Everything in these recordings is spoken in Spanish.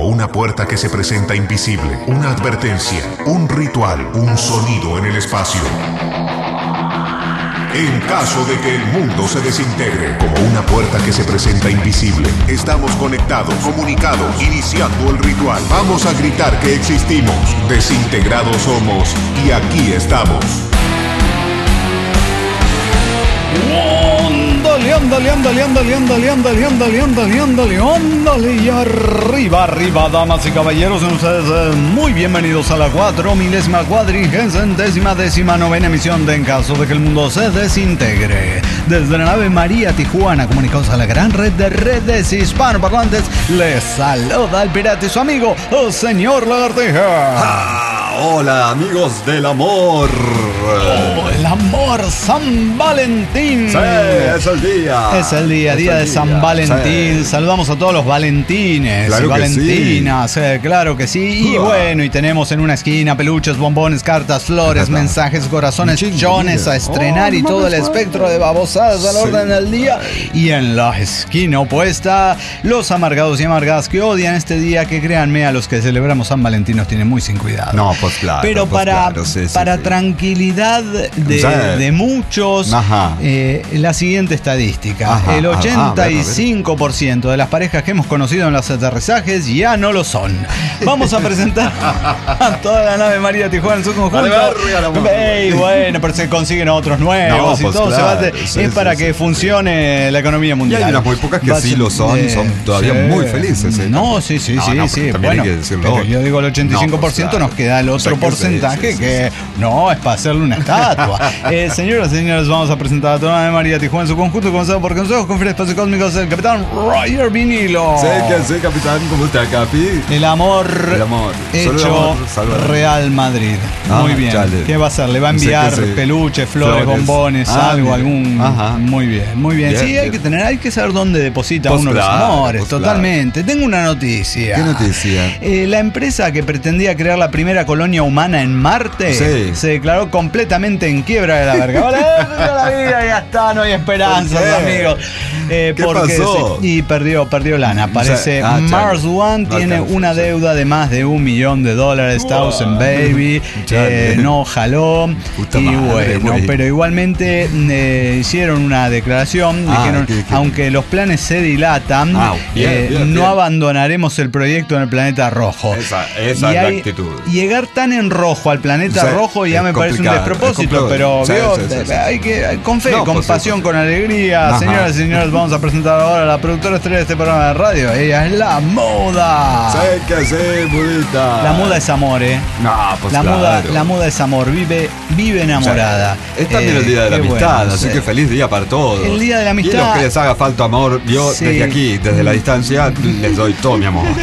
como una puerta que se presenta invisible, una advertencia, un ritual, un sonido en el espacio. En caso de que el mundo se desintegre, como una puerta que se presenta invisible, estamos conectados, comunicados, iniciando el ritual. Vamos a gritar que existimos, desintegrados somos y aquí estamos. Ándale, y arriba, damas y caballeros, ustedes muy bienvenidos a la 4000ª emisión de En Caso de que el Mundo se Desintegre. Desde la nave María Tijuana, comunicados a la gran red de redes hispanoparlantes, les saluda el pirata y su amigo, el señor Lagartija. Hola, amigos del amor. Oh, el amor, San Valentín. Sí, es el día. Es el día de San Valentín. Sí. Saludamos a todos los Valentines, claro, y Valentinas, claro que sí. Y bueno, y tenemos en una esquina peluches, bombones, cartas, flores, mensajes, corazones, chones a estrenar y todo el espectro de babosadas al orden del día. Y en la esquina opuesta, los amargados y amargadas que odian este día, que créanme, a los que celebramos San Valentín nos tienen muy sin cuidado. No, pues claro. Pero para tranquilidad de muchos, la siguiente estadística. El 85% de las parejas que hemos conocido en los aterrizajes ya no lo son. Vamos a presentar a toda la nave María Tijuana en su conjunto. Bueno, pero se consiguen otros nuevos y todo se bate. Es para que funcione la economía mundial. Y hay unas muy pocas que sí lo son todavía muy felices. No, sí. Bueno, pero yo digo el 85%, nos queda el otro porcentaje que no es para hacerle una estatua. Señoras y señores, vamos a presentar a toda la nave María Tijuana en su conjunto, comenzado por consejos, conferencias espacios cósmicos, el capitán Roger Vinilo. Sí, capitán, ¿cómo está, Capi? El amor hecho Real Madrid. Muy bien. Chale. ¿Qué va a hacer? ¿Le va a enviar peluches, flores, bombones, algo, algún? Muy bien. Sí, hay que saber dónde deposita uno los amores, totalmente. Tengo una noticia. ¿Qué noticia? La empresa que pretendía crear la primera colonia humana en Marte se declaró completamente en quiebra de la verga. Vale, la vida ya está, no hay esperanzas, amigos. Porque pasó? Y perdió lana. Parece Mars One tiene una deuda de más de $1 millón. Thousand Baby. No jaló. Puta y madre, bueno, pero igualmente hicieron una declaración. Dijeron, aunque los planes se dilatan, no abandonaremos el proyecto en el planeta rojo. Esa es la actitud. Llegar tan en rojo al planeta rojo ya me parece un despropósito, pero hay que con fe, con pasión, con alegría. Señoras y señores, vamos a presentar ahora a la productora estrella de este programa de radio. Ella es la Muda. ¿Sabes qué hacer, Mudita? La Muda es amor, No, pues la Muda es amor, vive enamorada. Es también el día de la amistad, así que feliz día para todos. El día de la amistad. Y los que les haga falta amor, yo desde aquí, desde la distancia, les doy todo mi amor.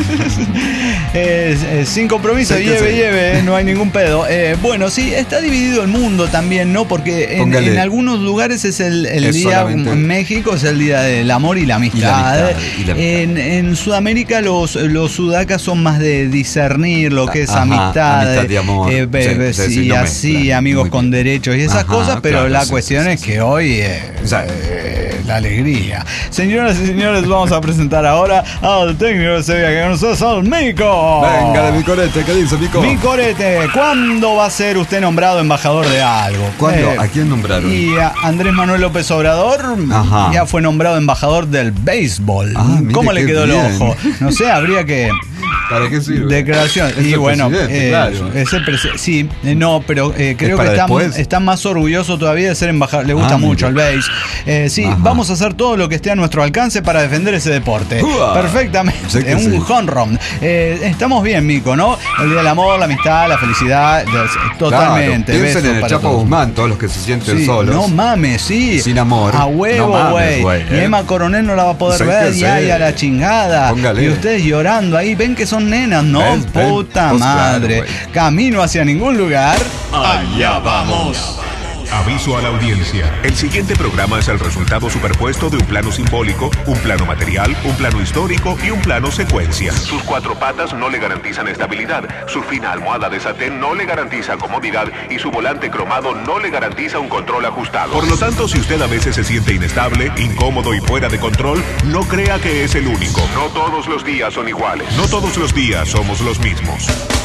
Sin compromiso, lleve, no hay ningún pedo. Bueno, sí, está dividido el mundo también, ¿no? Porque en algunos lugares es el día, en México es el día del amor y la amistad. En Sudamérica los sudacas son más de discernir lo que es amistad y amor. Y así, amigos con derechos y esas cosas, pero la cuestión es que hoy la alegría. Señoras y señores, vamos a presentar ahora al técnico de Sevilla que con nosotros, al Mico. Venga, mi corete, ¿qué dice, Mico? Mi corete, ¿cuándo va a ser usted nombrado embajador de algo? ¿Cuándo? ¿A quién nombraron? Y a Andrés Manuel López Obrador ya fue nombrado embajador del béisbol. ¿Cómo le quedó el ojo? No sé, habría que... ¿Para qué sirve? Declaración. Y bueno, claro. Sí, no, pero creo que está más orgulloso todavía de ser embajador. Le gusta mucho el béis. Vamos a hacer todo lo que esté a nuestro alcance para defender ese deporte. Perfectamente. Un home run. Estamos bien, Mico, ¿no? El día del amor, la amistad, la felicidad. Totalmente. Claro. Piensen en el Chapo Guzmán, todos los que se sienten solos. No mames, sin amor. A huevo, güey. Y Emma Coronel no la va a poder ver. Y a la chingada. Póngale. Y ustedes llorando ahí. Ven que son nenas, ¿no? Puta madre. Claro, camino hacia ningún lugar. Allá vamos. Aviso a la audiencia. El siguiente programa es el resultado superpuesto de un plano simbólico, un plano material, un plano histórico y un plano secuencia. Sus 4 patas no le garantizan estabilidad, su fina almohada de satén no le garantiza comodidad y su volante cromado no le garantiza un control ajustado. Por lo tanto, si usted a veces se siente inestable, incómodo y fuera de control, no crea que es el único. No todos los días son iguales. No todos los días somos los mismos.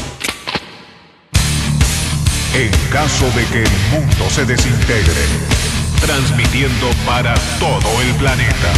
En caso de que el mundo se desintegre, transmitiendo para todo el planeta.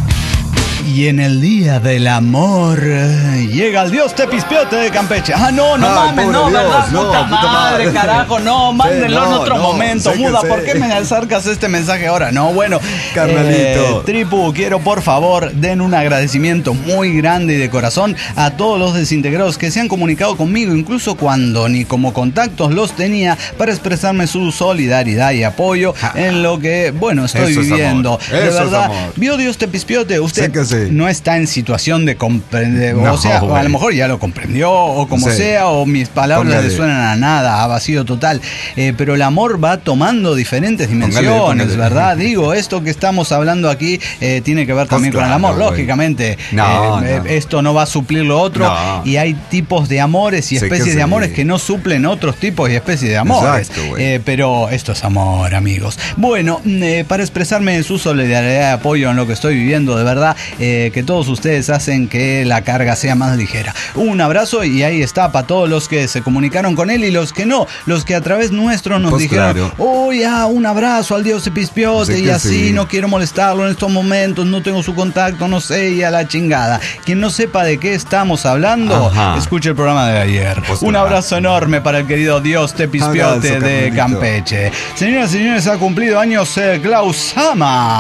Y en el día del amor llega el dios Tepispiote de Campeche. No mames, no, Dios, ¿verdad? No, puta madre, carajo, no, mándenlo en otro momento. Muda, ¿por qué me acercas este mensaje ahora? No, bueno, carnalito. Tripu, quiero por favor den un agradecimiento muy grande y de corazón a todos los desintegrados que se han comunicado conmigo, incluso cuando ni como contactos los tenía, para expresarme su solidaridad y apoyo en lo que, bueno, estoy viviendo. De verdad, vio dios Tepispiote, usted no está en situación de comprender, o sea, o a lo mejor ya lo comprendió, o como sea, o mis palabras le suenan a nada, a vacío total, pero el amor va tomando diferentes dimensiones, ¿verdad? Digo, esto que estamos hablando aquí tiene que ver también con el amor, lógicamente. Esto no va a suplir lo otro, y hay tipos de amores y especies de amores que no suplen otros tipos y especies de amores. Exacto, pero esto es amor, amigos. Bueno, para expresarme su solidaridad y apoyo en lo que estoy viviendo, de verdad, que todos ustedes hacen que la carga sea más ligera. Un abrazo, y ahí está para todos los que se comunicaron con él y los que no, los que a través nuestro nos dijeron, un abrazo al dios Tepispiote, y así no quiero molestarlo en estos momentos, no tengo su contacto, no sé, y a la chingada. Quien no sepa de qué estamos hablando, escuche el programa de ayer. Un abrazo enorme para el querido dios Tepispiote de Campeche. Señoras y señores, ha cumplido años Klaus Sama.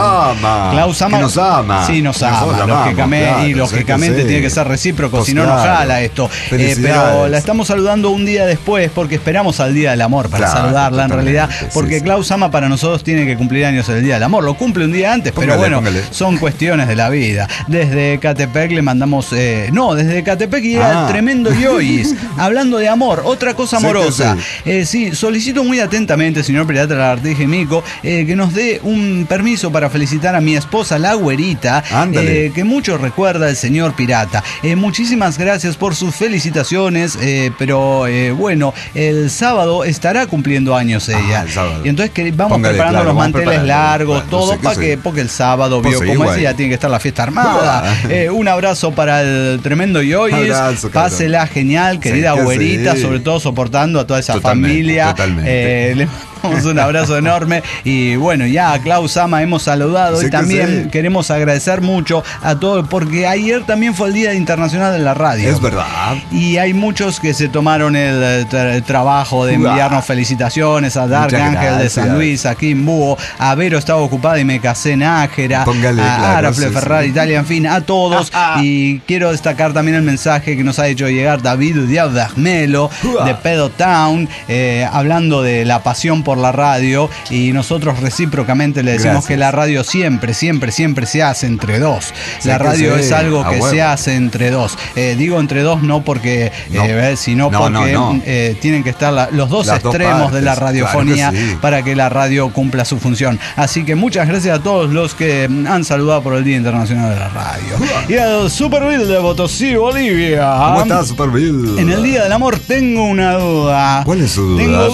Klaus Sama. Que nos ama. Sí, nos ama, lógicamente, y lógicamente tiene que ser recíproco, si no nos jala esto. Pero la estamos saludando un día después, porque esperamos al Día del Amor para saludarla, en realidad, porque Klaus Sama para nosotros tiene que cumplir años el Día del Amor. Lo cumple un día antes, pero bueno, son cuestiones de la vida. Desde Catepec le mandamos, desde Catepec llega el tremendo Yois, hablando de amor, otra cosa amorosa. Solicito muy atentamente, señor Pirata Lagartija y Mico, que nos dé un permiso para felicitar a mi esposa, la güerita, que mucho recuerda el señor Pirata. Muchísimas gracias por sus felicitaciones, pero bueno, el sábado estará cumpliendo años ella. Y entonces vamos preparando los manteles largos, todo, porque el sábado, vio cómo es, ya tiene que estar la fiesta armada. Un abrazo para el tremendo Yoyis. Pásela genial, querida güerita, sobre todo soportando a toda esa familia. Le mandamos un abrazo enorme. Y bueno, ya a Klaus Sama hemos saludado, y también queremos agradecer mucho a todos, porque ayer también fue el Día Internacional de la Radio. Es verdad. Y hay muchos que se tomaron el trabajo de enviarnos felicitaciones a Dark Ángel de San Luis, a Kim Búho, a Vero Estaba Ocupada y Me Casé Nájera, a Arafle Ferrari Italia, en fin, a todos. Y quiero destacar también el mensaje que nos ha hecho llegar David Díaz de Armelo, de Pedo Town, hablando de la pasión por la radio, y nosotros recíprocamente le decimos que la radio siempre se hace entre dos. La radio es algo que se hace entre dos. Digo entre dos no porque sino porque tienen que estar los dos extremos de la radiofonía, para que la radio cumpla su función. Así que muchas gracias a todos los que han saludado por el Día Internacional de la Radio. Y al Super Bill de Potosí, Bolivia. ¿Cómo estás, Super Bill? En el Día del Amor tengo una duda. ¿Cuál es su duda? Tengo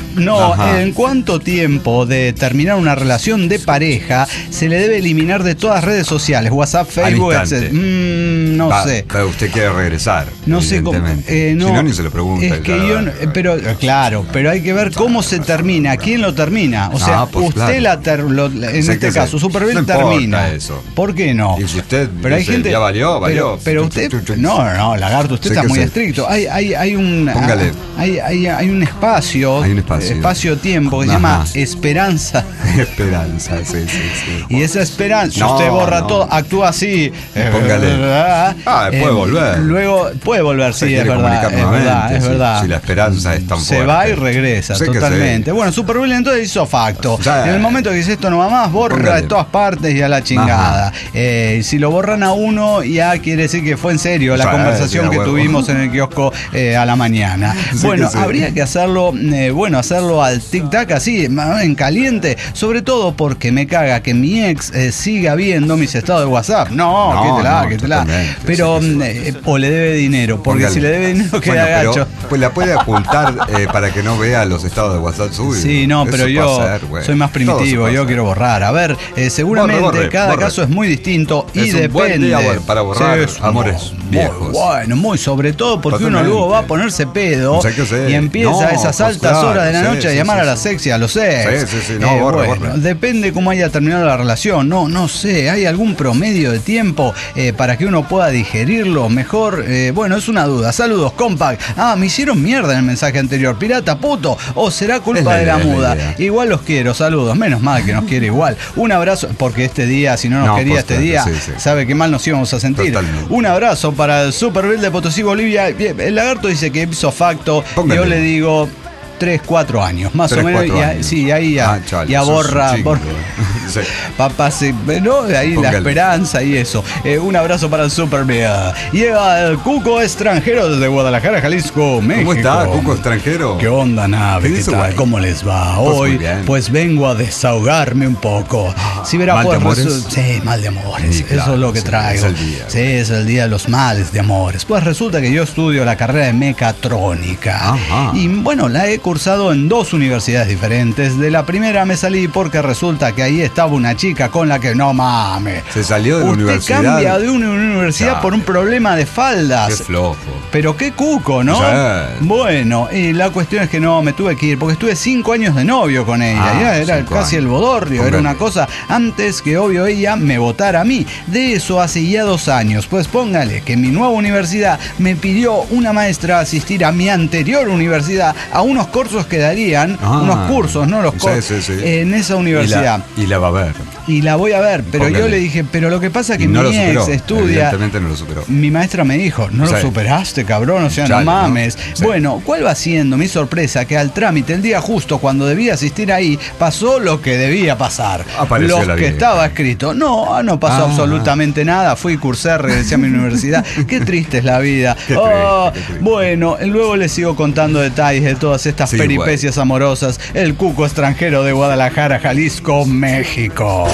duda. ¿En cuánto tiempo de terminar una relación de pareja se le debe eliminar de todas las redes sociales? WhatsApp, Facebook, etc. No sé. Pero usted quiere regresar. No sé cómo. Si no, ni se lo pregunta. Es que yo. Pero hay que ver cómo se termina. ¿Quién lo termina? O sea, usted en este caso, Superbill termina. Eso. ¿Por qué no? Y si usted pero hay gente, ya valió. Pero usted. No, Lagarto, usted está muy estricto. Hay un espacio-tiempo que se llama Esperanza. Esperanza, sí. Y esa esperanza, si usted borra todo, actúa así. Póngale. Puede volver. Luego puede volver, sí, es verdad. Es verdad. Si la esperanza es tan fuerte. Se va y regresa, totalmente. Bueno, Superbill entonces hizo facto. En el momento que dice esto no va más, borra de todas partes y a la chingada. Si lo borran a uno, ya quiere decir que fue en serio la conversación que tuvimos en el kiosco a la mañana. Bueno, habría que hacerlo, hacerlo al tic-tac así, en caliente, sobre todo porque me caga que mi ex siga viendo mis estados de WhatsApp. No, quétela. Pero, o le debe dinero, porque póngale. Si le debe dinero queda gacho. Pues la puede ocultar para que no vea los estados de WhatsApp suyos. Sí, no, pero yo soy más primitivo, yo quiero borrar. A ver, seguramente cada caso es muy distinto y depende. Para borrar amores viejos. Muy sobre todo porque uno luego va a ponerse pedo y empieza a esas altas horas de la noche a llamar a la sexy, a los ex. Sí, borra. Depende cómo haya terminado la relación. No sé, ¿hay algún promedio de tiempo para que uno pueda digerirlo mejor? Es una duda. Saludos, Compact. Me hicieron mierda en el mensaje anterior. Pirata, puto. ¿O será culpa de la muda? Igual los quiero, saludos. Menos mal que nos quiere igual. Un abrazo, porque este día, si no nos quería este día, sabe qué mal nos íbamos a sentir. Totalmente. Un abrazo para el Super Bill de Potosí, Bolivia. El lagarto dice que ipso facto. Póngale. Yo le digo 3-4 años, más o menos. Ahí ya borra. Sí. Papá, ahí póngale. La esperanza y eso. Un abrazo para el Super Bea. Llega el Cuco extranjero desde Guadalajara, Jalisco, México. ¿Cómo está, Cuco extranjero? ¿Qué onda, nave? ¿Qué tal? ¿Cómo les va? Hoy, pues vengo a desahogarme un poco. Si verá, ¿mal de amores? Sí, mal de amores. Sí, claro, eso es lo que traigo. Es el día. Sí, es el día de los males de amores. Pues resulta que yo estudio la carrera de mecatrónica. Ajá. Y la he cursado en 2 universidades diferentes. De la primera me salí porque resulta que ahí estaba una chica con la que no mames. Se salió de la universidad. Usted cambia de una universidad por un problema de faldas. Qué flojo. Pero qué cuco, ¿no? Sí. Bueno, y la cuestión es que no, me tuve que ir porque estuve 5 años de novio con ella. Ya era casi el bodorrio. Era una cosa antes que obvio ella me votara a mí. De eso hace ya 2 años. Pues póngale que mi nueva universidad me pidió una maestra asistir a mi anterior universidad a unos cursos que darían, unos cursos, no los cursos, en esa universidad. Y la va a ver. Y la voy a ver, pero póngale. Yo le dije, pero lo que pasa es que mi ex estudia. Evidentemente no lo superó. Mi maestra me dijo, no lo superaste, cabrón, o sea, no mames. ¿No? Bueno, ¿cuál va siendo mi sorpresa? Que al trámite, el día justo cuando debía asistir ahí, pasó lo que debía pasar. Apareció lo que estaba escrito. No pasó absolutamente nada. Fui, cursé, regresé a mi universidad. Qué triste es la vida. Qué triste. Bueno, luego les sigo contando detalles de todas estas peripecias amorosas. El Cuco extranjero de Guadalajara, Jalisco, México.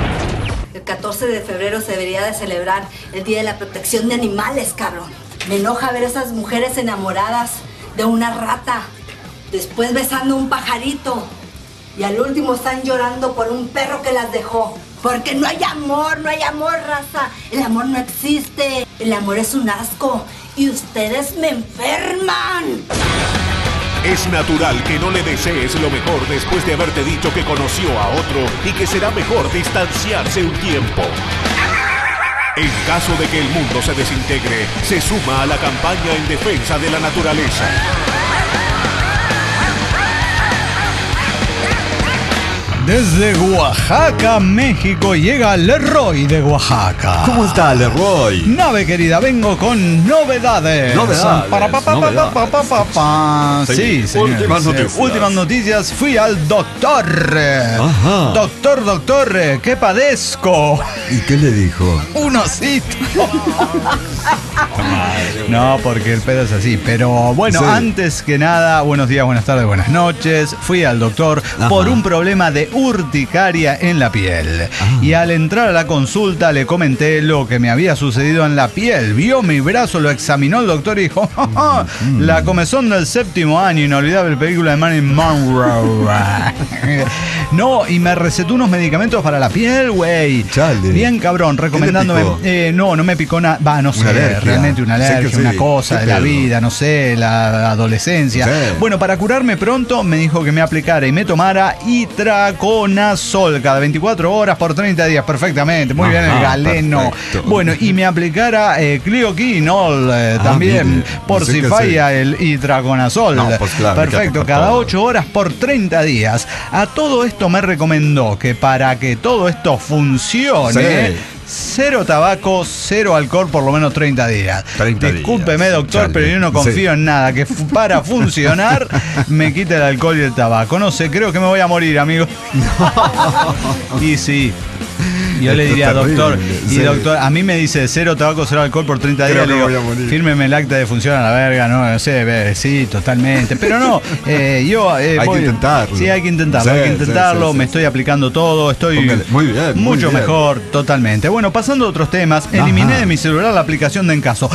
El 14 de febrero se debería de celebrar el Día de la Protección de Animales, cabrón. Me enoja ver a esas mujeres enamoradas de una rata, después besando un pajarito y al último están llorando por un perro que las dejó. Porque no hay amor, raza. El amor no existe. El amor es un asco y ustedes me enferman. Es natural que no le desees lo mejor después de haberte dicho que conoció a otro y que será mejor distanciarse un tiempo. En caso de que el mundo se desintegre, se suma a la campaña en defensa de la naturaleza. Desde Oaxaca, México, llega Leroy de Oaxaca. ¿Cómo está, Leroy? Nave querida, vengo con novedades. Sí, señores. Últimas noticias. Fui al doctor. Ajá. Doctor, ¿qué padezco? ¿Y qué le dijo? Un osito. No, porque el pedo es así. Pero bueno, antes que nada, buenos días, buenas tardes, buenas noches. Fui al doctor por un problema de urticaria en la piel. Y al entrar a la consulta le comenté lo que me había sucedido en la piel. Vio mi brazo, lo examinó el doctor y dijo: la comezón del 7º año, inolvidable película de Marilyn Monroe. No, y me recetó unos medicamentos para la piel, güey. Bien cabrón, recomendándome. No me picó nada. No sé, realmente una alergia, una cosa de la vida, no sé, la adolescencia. Bueno, para curarme pronto me dijo que me aplicara y me tomara itraconazol cada 24 horas por 30 días. Perfectamente, muy bien el galeno. Perfecto. Bueno, y me aplicara clioquinol también, por si falla el itraconazol. Pues claro, perfecto, cada 8 horas por 30 días. A todo esto me recomendó que para que todo esto funcione, 0 tabaco, 0 alcohol por lo menos 30 días. Discúlpeme, doctor, pero yo no confío en nada que para funcionar me quite el alcohol y el tabaco. No sé, creo que me voy a morir, amigo. Y sí. Yo le diría, doctor, doctor, a mí me dice 0 tabaco, 0 alcohol por 30 días. Le digo, fírmeme el acta de función a la verga, no sé, sí, totalmente. Pero no, hay que intentarlo. Sí, hay que intentarlo, me estoy aplicando todo, estoy mucho mejor, totalmente. Bueno, pasando a otros temas, eliminé de mi celular la aplicación de Encaso.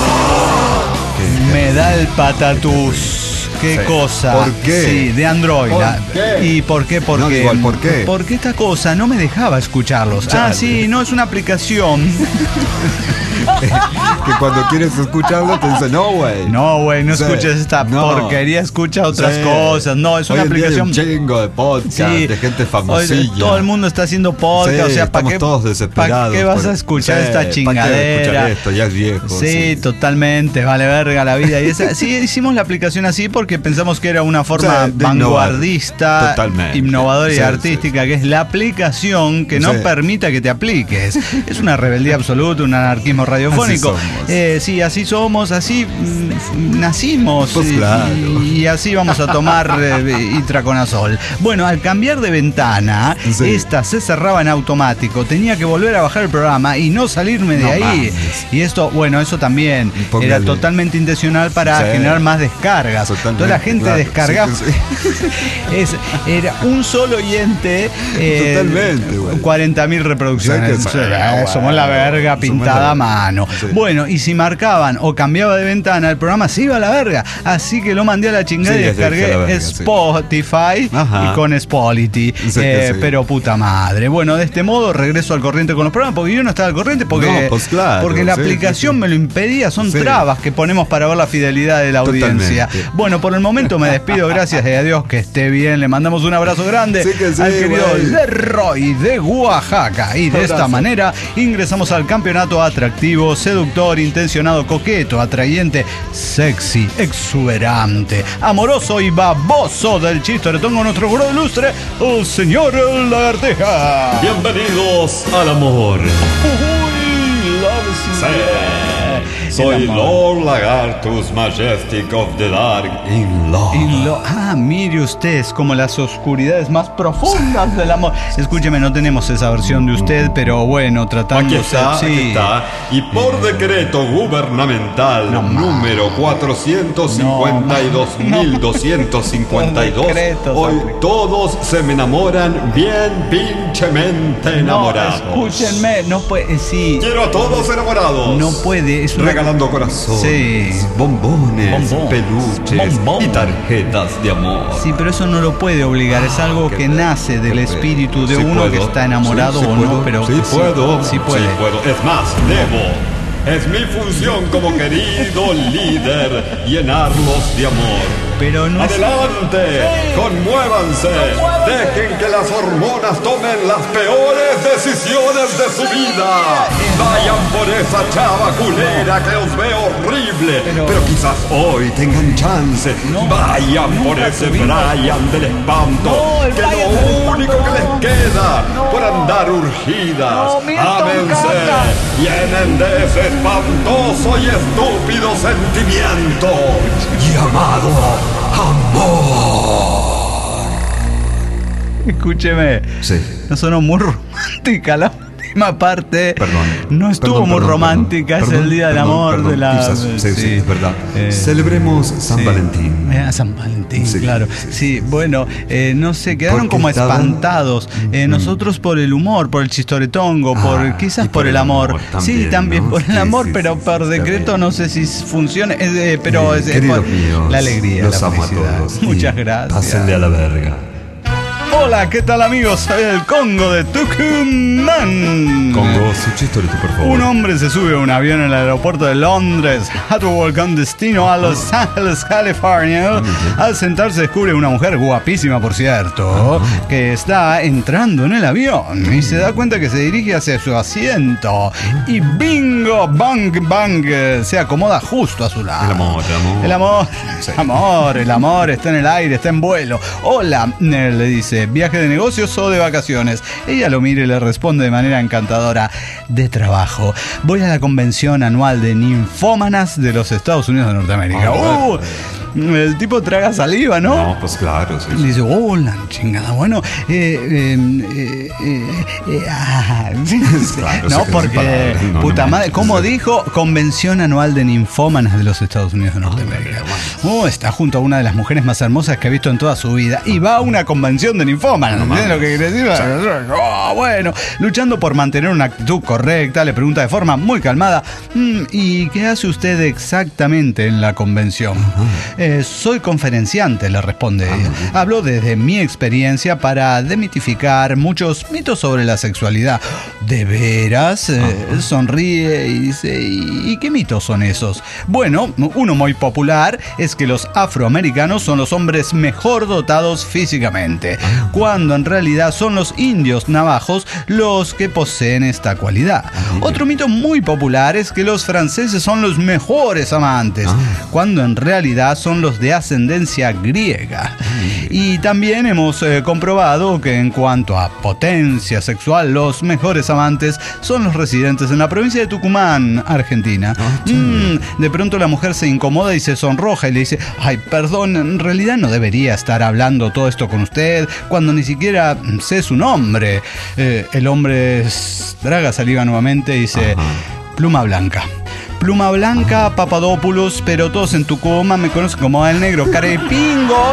Me da el patatús. ¿Qué cosa? ¿Por qué? Sí, de Android. ¿Por qué? ¿Y por qué? Porque, no, igual, ¿por qué? Porque esta cosa no me dejaba escucharlos. Chale. Sí, no es una aplicación. Que cuando quieres escucharlo te dice, no, güey. No, güey, no escuches esta porquería, escucha otras cosas. No, es una aplicación. Hay un chingo de podcast, de gente famosilla. Todo el mundo está haciendo podcast, o sea, ¿para qué? Todos desesperados. ¿Para qué vas a escuchar esta chingadera? ¿Para qué escuchar esto? Ya es viejo. Sí, totalmente, vale verga la vida. Y sí, hicimos la aplicación así porque pensamos que era una forma vanguardista, innovadora y artística, que es la aplicación que no permita que te apliques. Es una rebeldía absoluta, un anarquismo radiofónico. Sí, así somos, así nacimos. Pues claro. Y así vamos a tomar itraconazol. Bueno, al cambiar de ventana, esta se cerraba en automático. Tenía que volver a bajar el programa y no salirme de ahí. Mames. Y esto, bueno, eso también era totalmente intencional para generar más descargas. Toda la gente descargaba. Era un solo oyente. 40.000 reproducciones. Somos la verga pintada a mano. Bueno, y si marcaban o cambiaba de ventana, el programa se iba a la verga. Así que lo mandé a la chingada y descargué Spotify y con Spolity. Pero puta madre. Bueno, de este modo regreso al corriente con los programas, porque yo no estaba al corriente porque la aplicación me lo impedía. Son trabas que ponemos para ver la fidelidad de la audiencia. Bueno, por el momento me despido. Gracias y adiós, que esté bien. Le mandamos un abrazo grande al querido Leroy de Oaxaca. Y de esta manera ingresamos al campeonato atractivo, seductor, intencionado, coqueto, atrayente, sexy, exuberante, amoroso y baboso del chistoretón con nuestro gurú ilustre, el señor Lagarteja. Bienvenidos al amor. Soy Lord Lagartus, Majestic of the Dark, in love. Mire usted, es como las oscuridades más profundas del amor. Escúcheme, no tenemos esa versión de usted, pero bueno, tratando de ser. Aquí está. Y por decreto gubernamental número 452.252, hoy todos se me enamoran bien pinchemente enamorados. Escúchenme, no puede, Quiero a todos enamorados. No puede, es regalando corazones, bombones, peluches y tarjetas de amor. Sí, pero eso no lo puede obligar, es algo que nace del espíritu de uno que está enamorado o no, pero sí puedo. Es más, debo. Es mi función como querido líder llenarlos de amor. Pero no ¡adelante! ¡Conmuévanse! ¡Dejen que las hormonas tomen las peores decisiones de su vida! ¡Vayan por esa chava culera que os ve horrible! Pero quizás hoy tengan chance. ¡Vayan por ese Brian del espanto! ¡Que lo único que les queda por andar urgidas! ¡Ámense! ¡Llenen de ese espantoso y estúpido sentimiento llamado amor! Escúcheme, no sonó muy romántica la última parte. No estuvo muy romántica. Es el día del amor. Sí, es verdad. Celebremos San Valentín. San Valentín, claro. Sí, bueno, no sé, quedaron como espantados. Nosotros por el humor, por el chistoretongo, quizás por el amor. También, sí, también por el amor, pero por decreto no sé si funciona. Pero es queridos míos, la alegría, los la amo felicidad. a todos. Muchas gracias. Pásenle a la verga. Hola, ¿qué tal amigos? Soy el Congo de Tucumán. Congo, su chistorito, por favor. Un hombre se sube a un avión en el aeropuerto de Londres, Heathrow, con destino a Los Ángeles, California. Al sentarse descubre una mujer guapísima, por cierto, que está entrando en el avión y se da cuenta que se dirige hacia su asiento y bingo, bang, bang, se acomoda justo a su lado. El amor está en el aire, está en vuelo. Hola, le dice, ¿viaje de negocios o de vacaciones? Ella lo mira y le responde de manera encantadora, de trabajo. Voy a la convención anual de ninfómanas de los Estados Unidos de Norteamérica. El tipo traga saliva, ¿no? No, pues claro, sí. Y dice, la chingada, bueno, Claro, no, porque, puta madre, como dijo, Convención Anual de Ninfómanas de los Estados Unidos de Norteamérica. Está junto a una de las mujeres más hermosas que ha visto en toda su vida y va a una convención de ninfómanas, ¿entiendes lo que quiere decir? Bueno, luchando por mantener una actitud correcta, le pregunta de forma muy calmada, ¿y qué hace usted exactamente en la convención? Soy conferenciante, le responde ella. Hablo desde mi experiencia para demitificar muchos mitos sobre la sexualidad. ¿De veras? Sonríe y dice, ¿y qué mitos son esos? Bueno, uno muy popular es que los afroamericanos son los hombres mejor dotados físicamente, cuando en realidad son los indios navajos los que poseen esta cualidad. Otro mito muy popular es que los franceses son los mejores amantes, cuando en realidad son los de ascendencia griega. Y también hemos comprobado que en cuanto a potencia sexual, los mejores amantes son los residentes en la provincia de Tucumán, Argentina. De pronto la mujer se incomoda y se sonroja y le dice, ay, perdón, en realidad no debería estar hablando todo esto con usted cuando ni siquiera sé su nombre. El hombre traga saliva nuevamente y dice, Pluma Blanca. Pluma Blanca, Papadopoulos, pero todos en Tucumán me conocen como el negro Carepingo.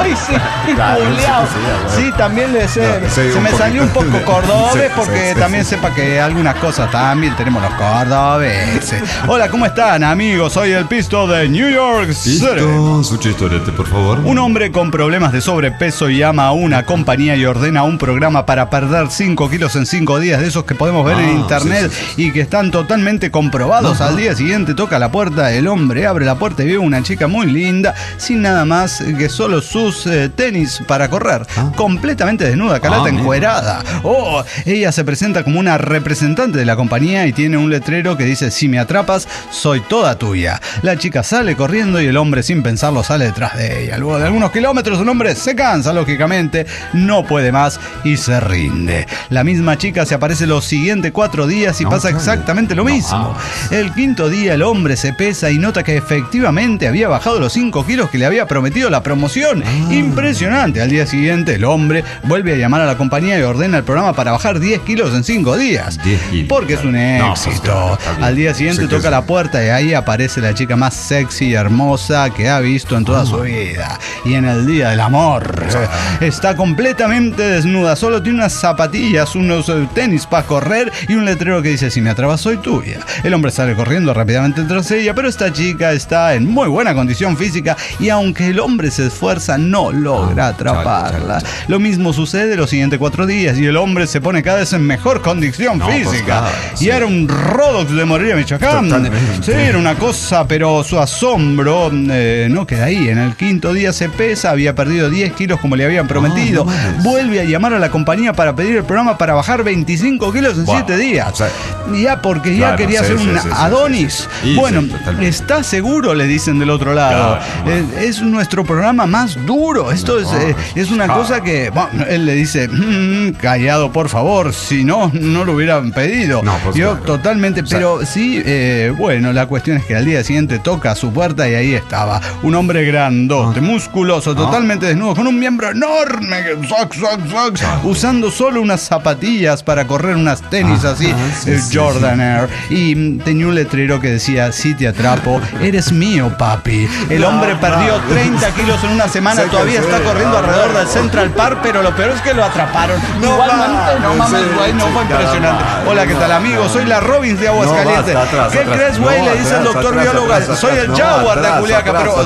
Sí, también se me salió un poco cordobés porque también sepa que algunas cosas también tenemos los cordobeses. Hola, ¿cómo están, amigos? Soy el Pisto de New York City. Su chistorete, por favor. Un hombre con problemas de sobrepeso llama a una compañía y ordena un programa para perder 5 kilos en 5 días, de esos que podemos ver en internet y que están totalmente comprobados. Al día siguiente toca la puerta, el hombre abre la puerta y ve una chica muy linda, sin nada más que solo sus tenis para correr, completamente desnuda, calata encuerada. Ella se presenta como una representante de la compañía y tiene un letrero que dice, si me atrapas, soy toda tuya. La chica sale corriendo y el hombre, sin pensarlo, sale detrás de ella. Luego de algunos kilómetros, un hombre se cansa, lógicamente, no puede más y se rinde. La misma chica se aparece los siguientes 4 días y pasa exactamente lo mismo. El quinto día, el hombre se pesa y nota que efectivamente había bajado los 5 kilos que le había prometido la promoción. Impresionante. Al día siguiente, el hombre vuelve a llamar a la compañía y ordena el programa para bajar 10 kilos en 5 días. 10 kilos. Porque es un éxito. Al día siguiente toca la puerta y ahí aparece la chica más sexy y hermosa que ha visto en toda su vida. Y en el día del amor está completamente desnuda. Solo tiene unas zapatillas, unos tenis para correr y un letrero que dice, si me atrapas, soy tuya. El hombre sale corriendo rápidamente tras ella, pero esta chica está en muy buena condición física y aunque el hombre se esfuerza, no logra atraparla. Lo mismo sucede los siguientes 4 días y el hombre se pone cada vez en mejor condición física. Y era un Rodox de Morelia, Michoacán. Sí, era una cosa, pero su asombro no queda ahí. En el quinto día se pesa, había perdido 10 kilos como le habían prometido. Vuelve a llamar a la compañía para pedir el programa para bajar 25 kilos en 7 días. Ya porque ya quería ser un Adonis. Bueno, ¿está seguro? Le dicen del otro lado. Es nuestro programa más duro. Esto es una cosa que... Bueno, él le dice, callado, por favor, si no, no lo hubieran pedido. Yo totalmente, pero sí, bueno, la cuestión es que al día siguiente toca a su puerta y ahí estaba un hombre grandote, musculoso, totalmente desnudo, con un miembro enorme, usando solo unas zapatillas para correr, unas tenis así, Jordan Air, y tenía un letrero que decía, si te atrapo, eres mío, papi. El hombre perdió 30 kilos en una semana, todavía está corriendo alrededor del Central Park, pero lo peor es que lo atraparon. Igualmente, no mames, güey, no fue impresionante. Hola, ¿qué tal, amigos? Soy la Robbins de Aguascalientes. ¿Qué crees, güey? Le dice el doctor biólogo. Soy el Jaguar de Culiaca, pero...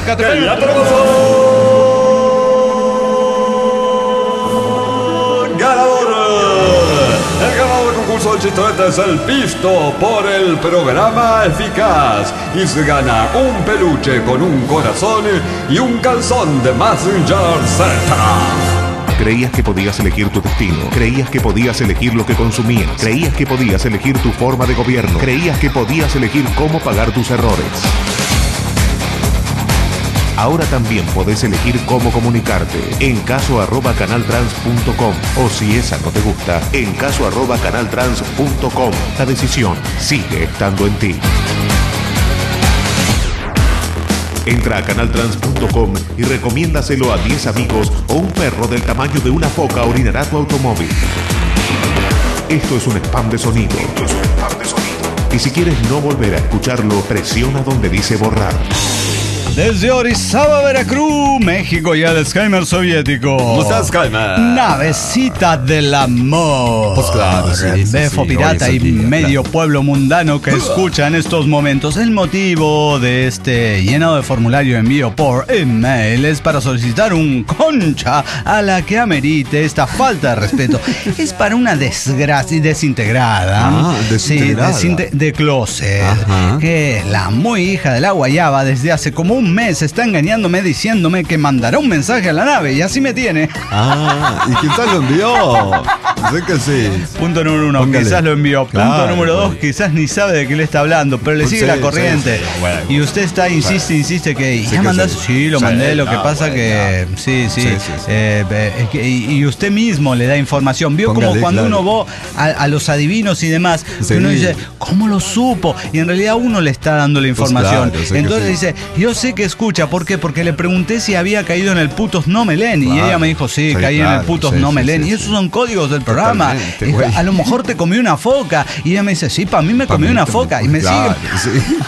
El ganador del concurso del chistorete es el Pisto por el programa Eficaz y se gana un peluche con un corazón y un calzón de Mazinger Z. Creías que podías elegir tu destino. Creías que podías elegir lo que consumías. Creías que podías elegir tu forma de gobierno. Creías que podías elegir cómo pagar tus errores. Ahora también podés elegir cómo comunicarte en caso@canaltrans.com o si esa no te gusta, en caso@canaltrans.com. La decisión sigue estando en ti. Entra a canaltrans.com y recomiéndaselo a 10 amigos o un perro del tamaño de una foca orinará tu automóvil. Esto es un spam de sonido. Y si quieres no volver a escucharlo, presiona donde dice borrar. Desde Orizaba, Veracruz, México y Alzheimer soviético. ¿Cómo estás, Alzheimer? Navecita del amor. Pues claro, sí, Befo pirata y medio pueblo mundano que escucha en estos momentos. El motivo de este llenado de formulario de envío por email es para solicitar un concha a la que amerite esta falta de respeto. Es para una desgracia desintegrada. Desintegrada. Sí, de closet. Ajá. Que la muy hija de la guayaba desde hace como un mes está engañándome diciéndome que mandará un mensaje a la nave y así me tiene. ¿Y quién tal lo envió? Sé que sí. Punto número 1, Póngale. quizás lo envió. Claro, Punto número 2, pues. quizás ni sabe de qué le está hablando, pero le sigue Sí, la corriente. sí, bueno. Y usted está, insiste que Sí ya que mandaste. sí. Sí, lo Sí, mandé, lo que pasa bueno, que. Sí. Sí. Y usted mismo le da información. Vio Póngale, como cuando claro. uno va a los adivinos y demás, Sí. que uno dice, ¿cómo lo supo? Y en realidad uno le está dando la información. claro, sé que Entonces sí. dice, yo sé que escucha, ¿por qué? Porque le pregunté si había caído en el putos no Melén. Y Claro. ella me dijo, sí, Sí, caí en el claro, putos sí, no sí, Melén. sí, Y esos sí. son códigos del programa. Totalmente, Dijo, güey. a lo mejor te comí una foca. Y ella me dice, sí, para mí me comí una foca. Y me Claro, sigue. sí.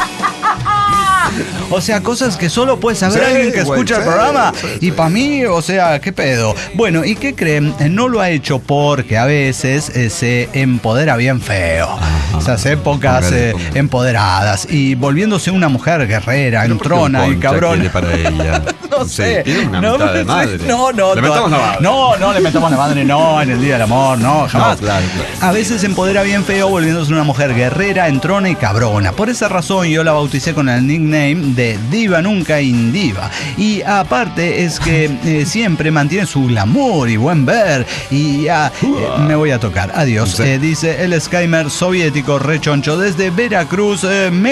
O sea, cosas que solo puede saber Sí, alguien que güey, escucha el sí, programa. sí, Y para mí, o sea, ¿qué pedo? Bueno, ¿y qué creen? No lo ha hecho porque a veces se empodera bien feo. Esas épocas Póngale. empoderadas. Y volviéndose una mujer guerrera, entrona y cabrona. Para ella? No Sí, sé. tiene una No, mitad de madre. No, Le metamos la madre. No le metamos la madre, no, en el Día del Amor, no, jamás. No, claro. A veces se empodera bien feo volviéndose una mujer guerrera, entrona y cabrona. Por esa razón yo la bauticé con el nickname de Diva Nunca Indiva. Y aparte es que siempre mantiene su glamour y buen ver. Y ya me voy a tocar. Adiós. Sí. Dice el Skymer soviético rechoncho desde Veracruz,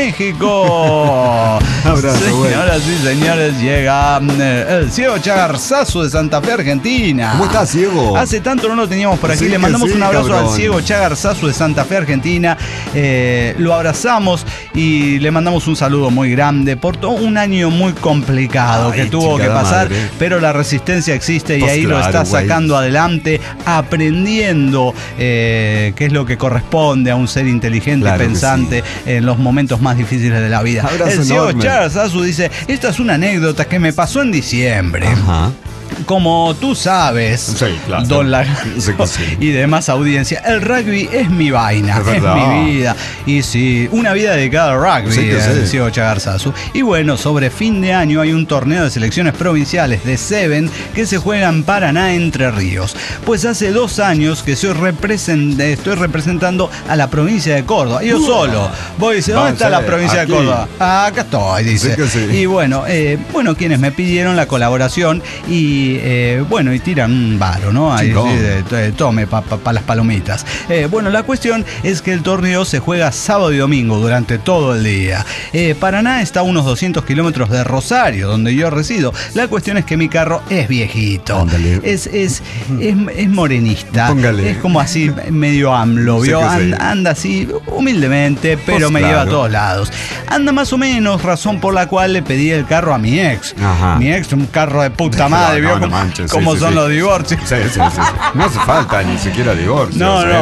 México. Abrazo, güey. Señoras y señores, llega el ciego Chagarzazo de Santa Fe, Argentina. ¿Cómo estás, ciego? Hace tanto no lo teníamos por aquí. Sí Le que mandamos sí, un abrazo cabrón. al ciego Chagarzazo de Santa Fe, Argentina. Lo abrazamos y le mandamos un saludo muy grande por todo un año muy complicado Ay, que tuvo que chingada pasar, madre. pero la resistencia existe y Pues ahí lo claro, está güey. sacando adelante, aprendiendo qué es lo que corresponde a un ser inteligente, Claro que pensante en los momentos más difíciles de la vida. Abrazo El ciego enorme. Chagarzazo dice, esta es una anécdota que me pasó en diciembre. Ajá. Como tú sabes, Sí, claro. Don Lagarto Sí que sí. y demás audiencia, el rugby es mi vaina, Es es verdad. mi vida. Y sí, una vida dedicada al rugby, Sí que sí. el ciego Chagarzazu. Y bueno, sobre fin de año hay un torneo de selecciones provinciales de Seven que se juega en Paraná, Entre Ríos. Pues hace 2 años que estoy representando a la provincia de Córdoba. Yo solo. Voy y dice, ¿dónde está la provincia aquí. de Córdoba? Acá estoy, dice. Sí que sí. Y bueno, quienes me pidieron la colaboración y tiran un varo, ¿no? Ahí Chingón. sí, tome pa las palomitas. Bueno, la cuestión es que el torneo se juega sábado y domingo durante todo el día. Paraná está a unos 200 kilómetros de Rosario, donde yo resido. La cuestión es que mi carro es viejito. Ándale. Es morenista. Póngale. Es como así medio AMLO, Sí ¿vio? que sí. Anda así humildemente, pero Pues me lleva a claro. todos lados. Anda más o menos, razón por la cual le pedí el carro a mi ex. Ajá. Mi ex, un carro de puta madre, No, ¿vio no cómo, manches, cómo sí, son sí. los divorcios? Sí. No hace falta ni siquiera divorcio.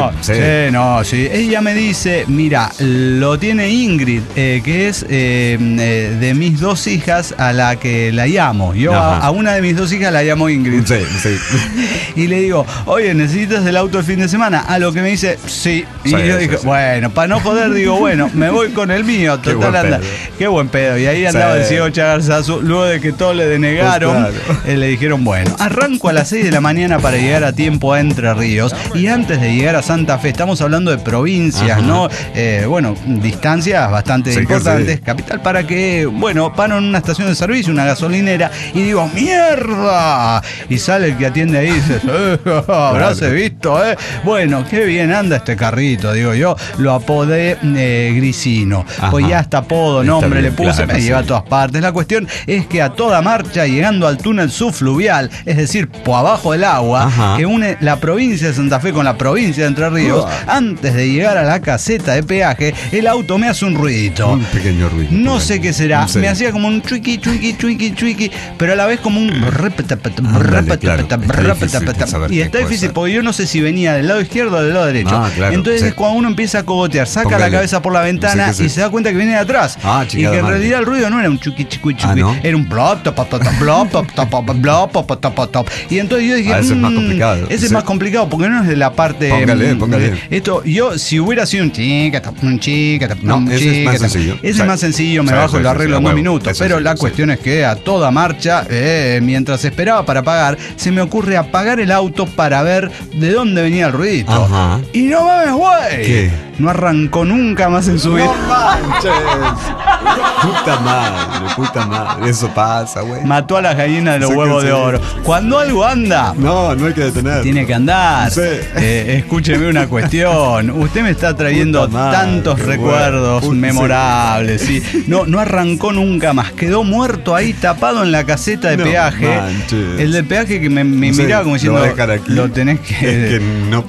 Sí. Ella me dice, mira, lo tiene Ingrid, que es de mis 2 hijas a la que la llamo. Yo Ajá. a una de mis 2 hijas la llamo Ingrid. Sí. Y le digo, oye, ¿necesitas el auto el fin de semana? A lo que me dice, sí. Y Sí, yo sí, dije, sí. bueno, para no joder, digo, bueno, me voy con el mío. Qué Total, buen anda. pedo. Qué buen pedo. Y ahí andaba Sí. el ciego Chagarzazu. Luego de que todo le denegaron, Pues claro. le dijeron, bueno, arranco a las 6 de la mañana para llegar a tiempo a Entre Ríos. Y antes de llegar a Santa Fe, estamos hablando de provincias, Ajá. ¿no? Distancias bastante Sí que importantes. sí. Capital para que, paro en una estación de servicio, una gasolinera, y digo, ¡mierda! Y sale el que atiende ahí y dice, habrás visto, ¿eh? Bueno, qué bien anda este carrito, digo yo. Lo apodé Grisino. Ajá. Pues ya hasta apodo, Está nombre bien, le puse, claro, me lleva a sí. todas partes. La cuestión es que a toda marcha, llegando al túnel subfluvial, vial, es decir, por abajo del agua, que une la provincia de Santa Fe con la provincia de Entre Ríos. Antes de llegar a la caseta de peaje, el auto me hace un ruidito. Un pequeño ruido. No sé qué será. Me hacía como un chuiqui, pero a la vez como un y está difícil porque yo no sé si venía del lado izquierdo o del lado derecho. Entonces es cuando uno empieza a cogotear, saca la cabeza por la ventana y se da cuenta que viene de atrás. Y que en realidad el ruido no era un chuqui, era un plop, y entonces yo dije, ese es más complicado. Ese es más complicado porque no es de la parte. Póngale. Esto, yo, si hubiera sido un chica, ese es más sencillo. Ese es más sencillo, me bajo y lo arreglo en 2 minutos. Pero la cuestión es que a toda marcha, mientras esperaba para pagar, se me ocurre apagar el auto para ver de dónde venía el ruidito. Y no mames, güey. ¿Qué? No arrancó nunca más en su vida. ¡No manches! Puta madre. Eso pasa, güey. Mató a las gallinas de los huevos de oro. Cuando algo anda, no hay que detener. Tiene que andar. Escúcheme una cuestión. Usted me está trayendo tantos recuerdos memorables. Sí. No arrancó nunca más. Quedó muerto ahí tapado en la caseta de peaje. Manches. El de peaje que me miraba como diciendo, lo tenés que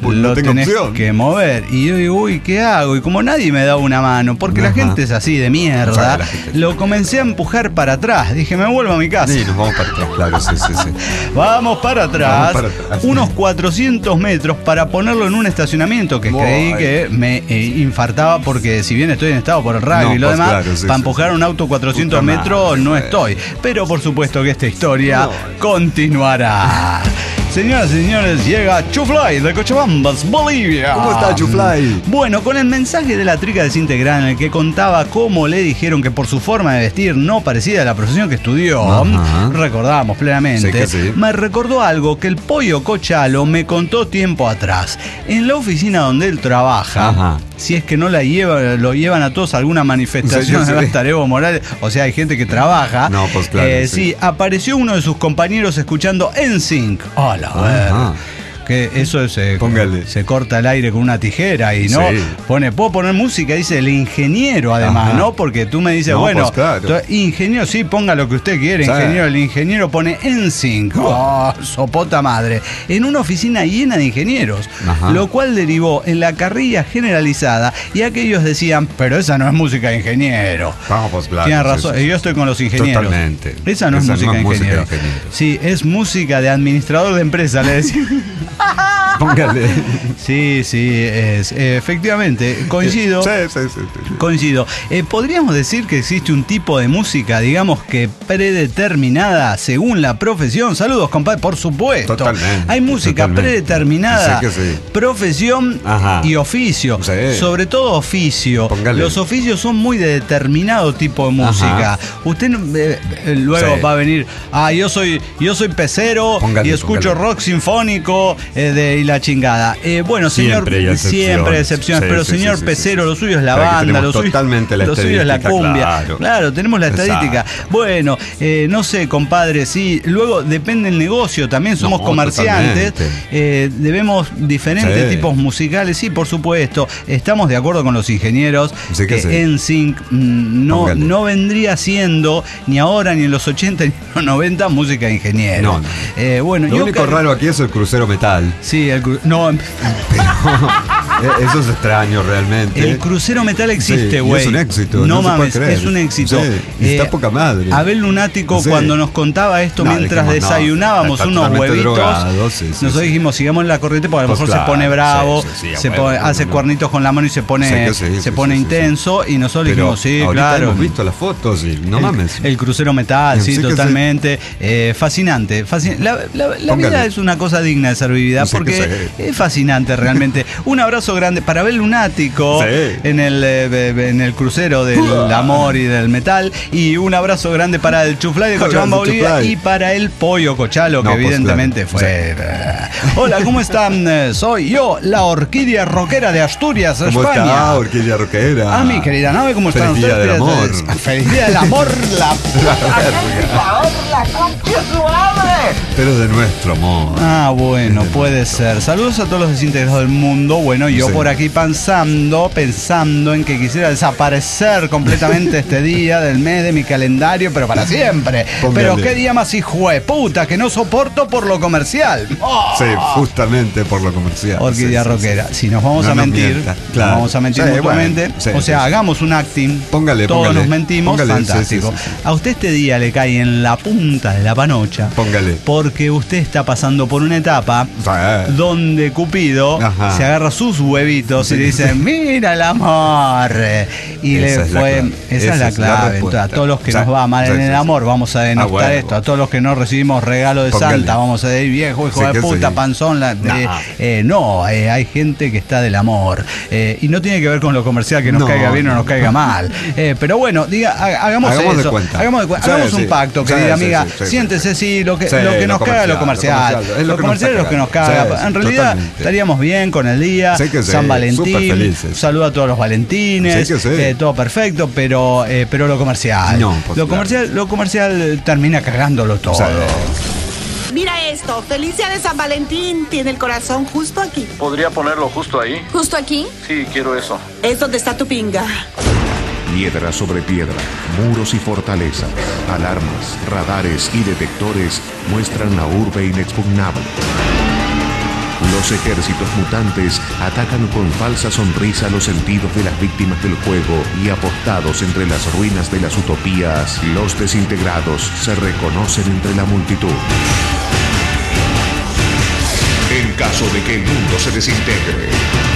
mover. Y yo digo, uy, ¿qué hago? Y como nadie me daba una mano, porque la gente es así de mierda, lo comencé a empujar para atrás. Dije, me vuelvo a mi casa. Sí, nos vamos para atrás, claro, sí. Vamos para atrás, unos 400 metros para ponerlo en un estacionamiento que creí que me infartaba, porque si bien estoy en estado por el radio y lo demás, para empujar un auto 400 metros no estoy. Pero por supuesto que esta historia continuará. Señoras y señores, llega Chuflay de Cochabambas, Bolivia. ¿Cómo está Chuflay? Bueno, con el mensaje de la trica desintegrada en el que contaba cómo le dijeron que por su forma de vestir no parecida a la profesión que estudió, recordamos plenamente, me recordó algo que el Pollo Cochalo me contó tiempo atrás. En la oficina donde él trabaja, si es que no lo llevan a todos a alguna manifestación de Basta Evo Morales, o sea, hay gente que trabaja. No, pues claro. Sí, apareció uno de sus compañeros escuchando NSYNC. Hola, que eso es, se corta el aire con una tijera y no puedo poner música, dice el ingeniero además, ¿no? Porque tú me dices, bueno, ingeniero, sí, ponga lo que usted quiere, ingeniero. El ingeniero pone NSYNC, sopota madre, en una oficina llena de ingenieros, lo cual derivó en la carrilla generalizada y aquellos decían, pero esa no es música de ingeniero. Pues claro. Tiene razón, yo estoy con los ingenieros. Totalmente. Esa no es música de ingeniero. Sí, es música de administrador de empresa, le decía. Póngale. Sí, efectivamente, coincido. Coincido. ¿Podríamos decir que existe un tipo de música, digamos que predeterminada según la profesión? Saludos, compadre, por supuesto. Totalmente. Hay música predeterminada, profesión y oficio. Sobre todo oficio. Póngale. Los oficios son muy de determinado tipo de música. Usted luego va a venir, yo soy pecero y escucho rock sinfónico y la chingada. Bueno, señor, siempre hay excepciones, pero señor pecero, lo suyo es la banda, lo suyo es la cumbia. Claro, tenemos la estadística. Bueno, no sé, compadre, sí. Luego depende del negocio, también somos comerciantes, debemos diferentes tipos musicales, sí, por supuesto. Estamos de acuerdo con los ingenieros que NSYNC no vendría siendo ni ahora, ni en los 80, ni en los 90 música de ingeniero. Bueno, lo único raro aquí es el crucero metal. Sí, pero eso es extraño realmente. El crucero metal existe, güey. Es un éxito. No mames, es un éxito. Está poca madre. Abel Lunático, cuando nos contaba esto mientras desayunábamos unos huevitos, nosotros dijimos, sigamos en la corriente porque a lo mejor se pone bravo, hace cuernitos con la mano y se pone intenso. Y nosotros dijimos, claro. Hemos visto las fotos y no mames. El crucero metal, totalmente. Fascinante. La vida es una cosa digna de ser vivida porque es fascinante realmente. Un abrazo grande para Abel Lunático en el crucero del amor y del metal, y un abrazo grande para el Chuflay de Cochabamba, Bolivia, y para el Pollo Cochalo, que evidentemente fue. Hola, ¿cómo están? Soy yo, la orquídea rockera de Asturias, ¿Cómo España. Está, orquídea rockera? Mi querida nave, ¿cómo están ustedes? Feliz día del amor. Feliz día del amor, la concha su madre. Pero de nuestro amor. Bueno, puede ser. Saludos a todos los desintegrados del mundo. Bueno, y yo por aquí pensando en que quisiera desaparecer completamente este día del mes de mi calendario, pero para siempre. Pero qué día más hijo de puta que no soporto por lo comercial. ¡Oh! Sí, justamente por lo comercial. Orquídea rockera. Si nos vamos a mentir, claro. Vamos a mentir mutuamente. Bueno, o sea, hagamos un acting. Todos nos mentimos. Fantástico. A usted este día le cae en la punta de la panocha. Porque usted está pasando por una etapa donde Cupido se agarra sus huevitos y dice, mira el amor. Y esa es la clave. Entonces, a todos los que nos va mal en el amor, vamos a denostar esto. A todos los que no recibimos regalo de Santa, vamos a decir, viejo, hijo de puta, panzón. No, hay gente que está del amor. Y no tiene que ver con lo comercial, que nos caiga bien o nos caiga mal. Pero bueno, hagamos eso. Hagamos un pacto, querida amiga. Siéntese, lo que nos caga lo comercial. Lo comercial es lo que nos caga. En realidad estaríamos bien con el día. San Valentín. Saludo a todos los Valentines. Todo perfecto, pero lo comercial. Lo comercial termina cagándolo todo. Mira esto, feliz día de San Valentín. Tiene el corazón justo aquí. ¿Podría ponerlo justo ahí? ¿Justo aquí? Sí, quiero eso. Es donde está tu pinga. Piedra sobre piedra, muros y fortalezas, alarmas, radares y detectores muestran la urbe inexpugnable. Los ejércitos mutantes atacan con falsa sonrisa los sentidos de las víctimas del juego y apostados entre las ruinas de las utopías, los desintegrados se reconocen entre la multitud. En caso de que el mundo se desintegre.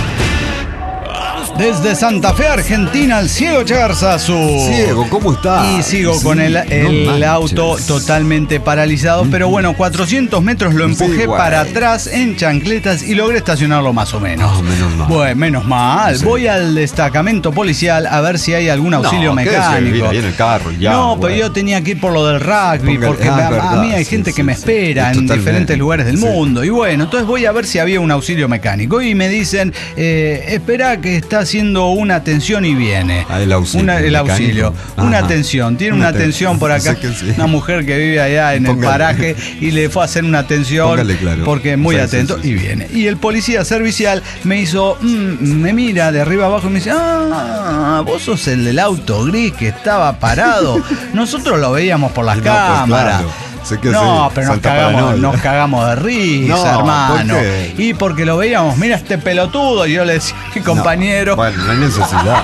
Desde Santa Fe, Argentina, el Ciego Charzazu. Ciego, ¿cómo está? Y sigo con el auto totalmente paralizado, pero bueno, 400 metros lo empujé para atrás en chancletas y logré estacionarlo más o menos. Menos mal. Bueno, menos mal. Sí. Voy al destacamento policial a ver si hay algún auxilio mecánico. Ahí en el carro, pero yo tenía que ir por lo del rugby, porque a mí hay gente que me espera en diferentes lugares del mundo. Y bueno, entonces voy a ver si había un auxilio mecánico. Y me dicen, espera que está haciendo una atención y viene. El auxilio. Una atención. Tiene una atención por acá. Una mujer que vive allá en el paraje y le fue a hacer una atención porque es muy atento y viene. Y el policía servicial me hizo, me mira de arriba abajo y me dice, vos sos el del auto gris que estaba parado. Nosotros lo veíamos por las cámaras. Pero nos cagamos de risa, hermano. Y porque lo veíamos, mira este pelotudo. Y yo le decía, compañero. Bueno, no hay necesidad.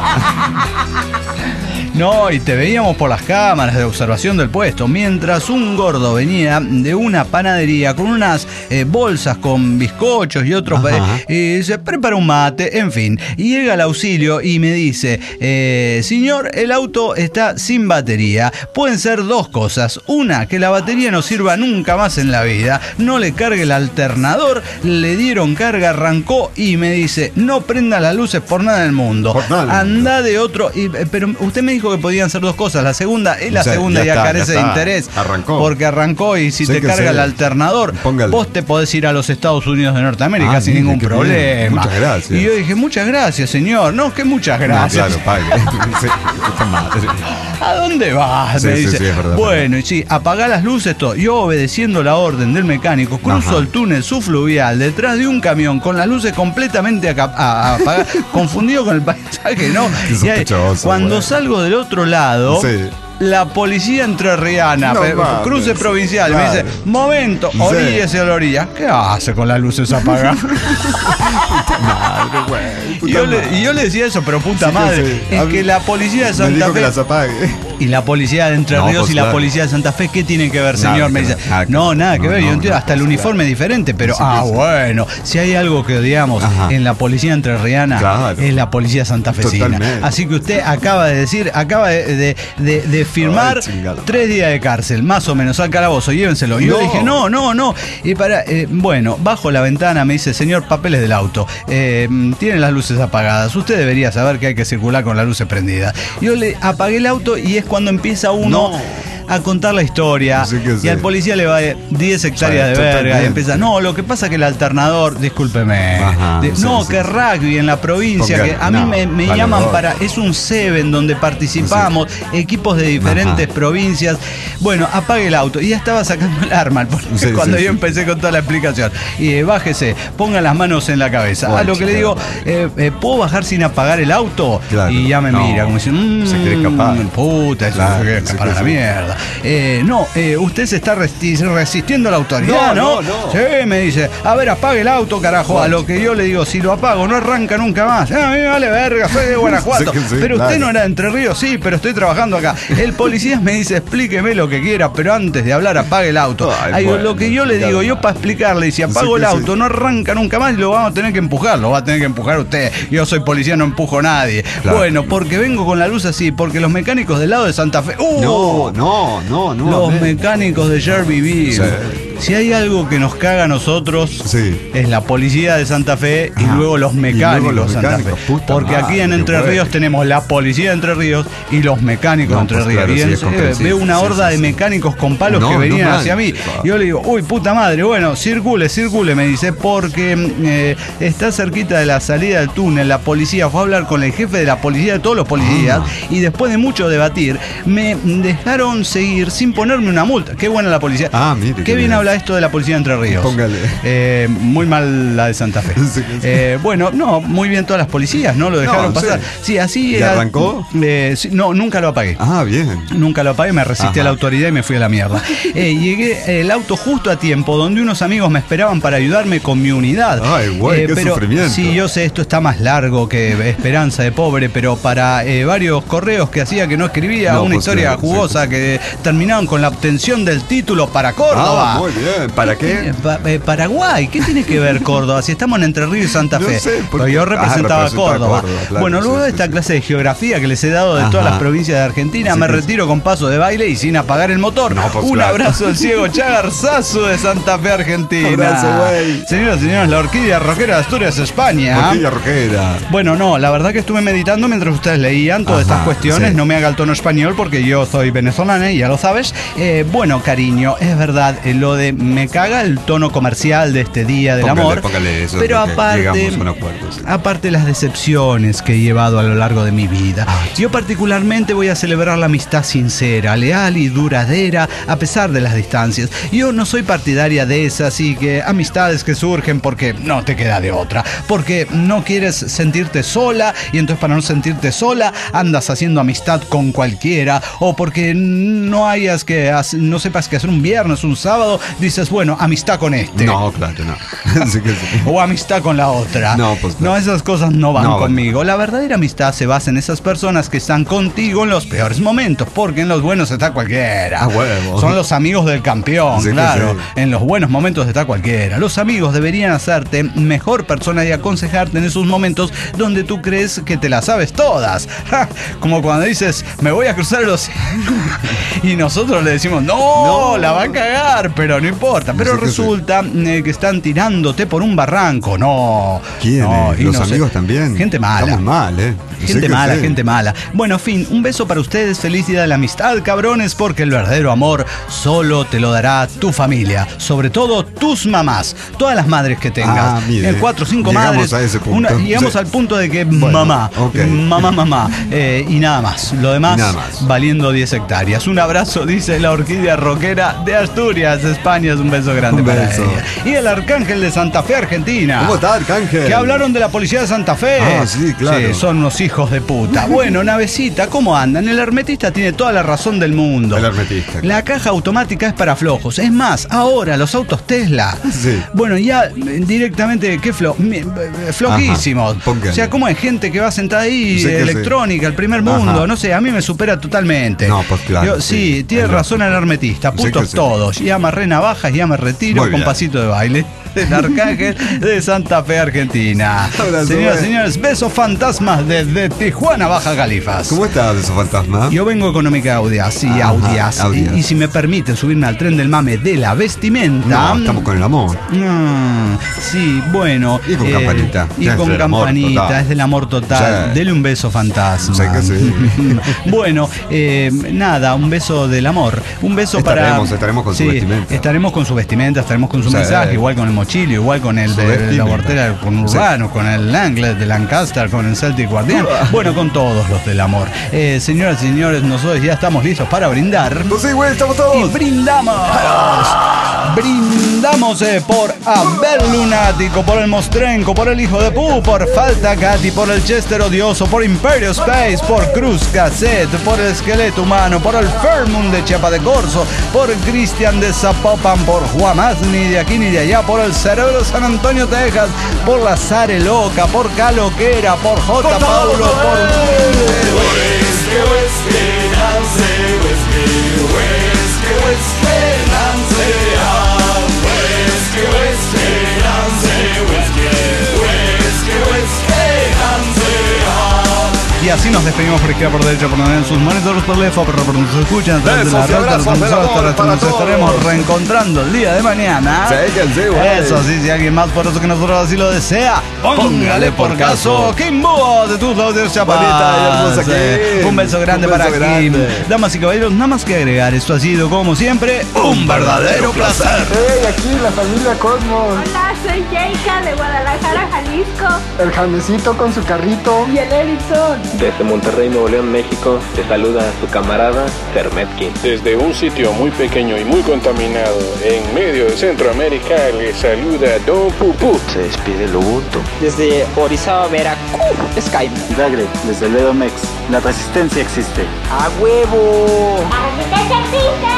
Y te veíamos por las cámaras de observación del puesto, mientras un gordo venía de una panadería con unas bolsas con bizcochos y otros, y se prepara un mate, en fin, y llega el auxilio y me dice, señor, el auto está sin batería. Pueden ser dos cosas: una, que la batería no sirva nunca más en la vida, no le cargue el alternador, le dieron carga, arrancó, y me dice, no prenda las luces por nada en el mundo, anda de otro. Pero usted me dijo que podían ser dos cosas. La segunda ya carece de interés. Porque arrancó, y si te carga el alternador, vos te podés ir a los Estados Unidos de Norteamérica sin ningún problema. Muchas gracias. Y yo dije, muchas gracias, señor. No, que muchas gracias. Pague. ¿A dónde vas? Me dice. Bueno, y sí, apagá las luces, todo. Yo, obedeciendo la orden del mecánico, cruzo el túnel subfluvial detrás de un camión con las luces completamente apagadas, confundido con el paisaje, ¿no? Cuando salgo del otro lado, la policía entrerriana, cruce provincial, me dice, momento, oríllese a la orilla. ¿Qué hace con las luces apagadas? Y yo le decía eso, pero puta madre, es que la policía de Santa Fe y la policía de Entre Ríos y la policía de Santa Fe, ¿qué tienen que ver, señor? Me dice, nada que ver, yo entiendo, hasta el uniforme es diferente, pero bueno, si hay algo que odiamos en la policía entrerriana, es la policía santafesina. Así que usted acaba de firmar 3 días de cárcel, más o menos, al calabozo, llévenselo. Y yo dije, no. Y bueno, bajo la ventana me dice, señor, papeles del auto, tienen las luces apagadas, usted debería saber que hay que circular con las luces prendidas. Yo le apagué el auto y es cuando empieza uno a contar la historia. Y al policía le va 10 hectáreas de verga. Y empieza, no, lo que pasa que el alternador, discúlpeme. Que rugby en la provincia, que a mí me llaman para. Es un Seven donde participamos, equipos de diferentes provincias. Bueno, apague el auto. Y ya estaba sacando el arma cuando yo empecé con toda la explicación. Y bájese, ponga las manos en la cabeza. A lo que le digo, ¿puedo bajar sin apagar el auto? Y ya me mira, como diciendo, se quiere escapar. Puta, se quiere escapar a la mierda. Usted se está resistiendo a la autoridad, ¿no? Sí, me dice, a ver, apague el auto, carajo. A lo que yo le digo, si lo apago, no arranca nunca más. A mí me vale verga, soy de Guanajuato. Pero usted no era de Entre Ríos, sí, pero estoy trabajando acá. El policía me dice, explíqueme lo que quiera, pero antes de hablar, apague el auto. Lo que yo le digo, yo para explicarle, si apago el auto, no arranca nunca más y lo vamos a tener que empujar. Lo va a tener que empujar usted. Yo soy policía, no empujo a nadie. Bueno, porque vengo con la luz así, porque los mecánicos del lado de Santa Fe. No. Los mecánicos de Shelbyville. Si hay algo que nos caga a nosotros, es la policía de Santa Fe y luego los mecánicos de Santa Fe. Porque aquí en Entre Ríos tenemos la policía de Entre Ríos y los mecánicos de Entre Ríos. Veo una horda de mecánicos con palos que venían hacia mí. Y yo le digo, uy, puta madre, bueno, circule, me dice, porque está cerquita de la salida del túnel. La policía fue a hablar con el jefe de la policía, de todos los policías, y después de mucho debatir, me dejaron seguir sin ponerme una multa. Qué buena la policía. Mire, qué bien habla esto de la policía de Entre Ríos. Póngale. Muy mal la de Santa Fe. Bueno, no, muy bien todas las policías, ¿no? Lo dejaron pasar. Sí, así era. ¿Arrancó? No, nunca lo apagué. Bien. Nunca lo apagué, me resistí a la autoridad y me fui a la mierda. Llegué el auto justo a tiempo, donde unos amigos me esperaban para ayudarme con mi unidad. Ay, güey, qué sufrimiento. Sí, yo sé, esto está más largo que Esperanza de Pobre, pero para varios correos que hacía que no escribía, una historia jugosa que terminaron con la obtención del título para Córdoba. Muy bien. ¿Para qué? Paraguay. ¿Qué tiene que ver Córdoba? Si estamos en Entre Ríos y Santa Fe. No sé, porque yo representaba Córdoba. Claro, bueno, luego de esta clase de geografía que les he dado de todas las provincias de Argentina, me retiro con paso de baile y sin apagar el motor. Un abrazo del ciego Chagarzazo de Santa Fe, Argentina. Abrazo, güey. Señoras y señores, la orquídea rockera de Asturias, España. Orquídea rockera. Bueno, no, la verdad que estuve meditando mientras ustedes leían todas estas cuestiones. No me haga el tono español porque yo soy venezolana y ya lo sabes. Bueno, cariño, es verdad, lo de me caga el tono comercial de este día del amor. Póngale eso, pero aparte las decepciones que he llevado a lo largo de mi vida. Yo particularmente voy a celebrar la amistad sincera, leal y duradera a pesar de las distancias. Yo no soy partidaria de esas y que amistades que surgen porque no te queda de otra, porque no quieres sentirte sola y entonces para no sentirte sola andas haciendo amistad con cualquiera, o porque no sepas qué hacer un viernes, un sábado, dices, bueno, amistad con este. No, claro, no. O amistad con la otra. No, esas cosas no van conmigo. La verdadera amistad se basa en esas personas que están contigo en los peores momentos, porque en los buenos está cualquiera. Son los amigos del campeón, claro. En los buenos momentos está cualquiera. Los amigos deberían hacerte mejor persona y aconsejarte en esos momentos donde tú crees que te las sabes todas. Como cuando dices, me voy a cruzar el océano. Y nosotros le decimos, no, la va a cagar, pero no importa. Pero resulta que están tirándote por un barranco. No. ¿Quién? Los amigos también. Gente mala. Estamos mal, Gente mala. Bueno, fin, un beso para ustedes. Feliz día de la amistad, cabrones, porque el verdadero amor solo te lo dará tu familia. Sobre todo tus mamás. Todas las madres que tengas. Mire, 4 o 5 madres. A ese punto. Llegamos al punto de que mamá. Y nada más. Lo demás, valiendo 10 hectáreas. Un abrazo, dice la orquídea rockera de Asturias, España. Es un beso grande para ella. Y el Arcángel de Santa Fe, Argentina. ¿Cómo está, Arcángel? Que hablaron de la policía de Santa Fe. Sí, claro. Sí, son unos hijos de puta. Bueno, navecita, ¿cómo andan? El hermetista tiene toda la razón del mundo. El hermetista. La caja automática es para flojos. Es más, ahora los autos Tesla. Sí. Bueno, ya directamente, ¿qué flojísimos? O sea, ¿cómo hay gente que va sentada ahí, electrónica, el primer mundo? No sé, a mí me supera totalmente. No, pues claro. Tiene razón el hermetista. Putos todos. Ya amarré navajas, ya me retiro con pasito de baile. en Arcángel de Santa Fe, Argentina. Señoras y señores, besos fantasmas desde Tijuana, Baja Califas. ¿Cómo estás, besos fantasmas? Yo vengo económica Audias, sí, Audias. Y si me permite subirme al tren del mame de la vestimenta. No, estamos con el amor. Sí, bueno. Y con campanita. Y con campanita, es del amor total. Sí. Dele un beso fantasma. Sé que sí. Bueno, nada, un beso del amor. Un beso estaremos con su vestimenta. Estaremos con su vestimenta, estaremos con su mensaje, igual con el mochilio, igual con el de la Bortera, con Urbano, con el Langlet de Lancaster, con el Celtic Guardián. Bueno, con todos los del amor. Señoras y señores, nosotros ya estamos listos para brindar. Pues sí, güey, estamos todos. Y brindamos. Brindamos por Abel Lunático, por el Mostrenco, por el Hijo de Pu, por Falta Gatti, por el Chester Odioso, por Imperio Space, por Cruz Cassette, por el Esqueleto Humano, por el Fermund de Chiapa de Corzo, por Cristian de Zapopan, por Juan Más, ni de aquí ni de allá, por el Cerebro San Antonio, Texas, por la Zare Loca, por Caloquera, por J. Paulo, por... Y así nos despedimos por izquierda, por derecha, por donde en sus monitores, por teléfono, por donde nos escuchan, a través de la red, nos estaremos reencontrando el día de mañana. Eso sí, si alguien más por eso que nosotros así lo desea, póngale por caso Kimbo de tus audios chapas. Un beso grande para Kim. Damas y caballeros, nada más que agregar, esto ha sido como siempre un verdadero placer. Hey, aquí la familia Cosmos. Hola, soy Jaika de Guadalajara, Jalisco. El Janesito con su carrito. Y el Erickson. Desde Monterrey, Nuevo León, México, te saluda su camarada Sermetkin. Desde un sitio muy pequeño y muy contaminado en medio de Centroamérica, le saluda Don Pupú. Se despide el Ubuntu. Desde Orizaba, Veracruz, Skype. Dagre, desde Ledomex, la resistencia existe. ¡A huevo! ¡La resistencia existe!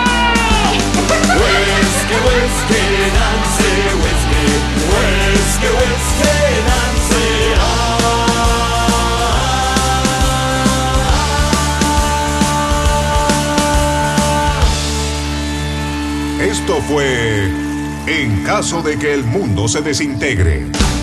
Esto fue En caso de que el mundo se desintegre.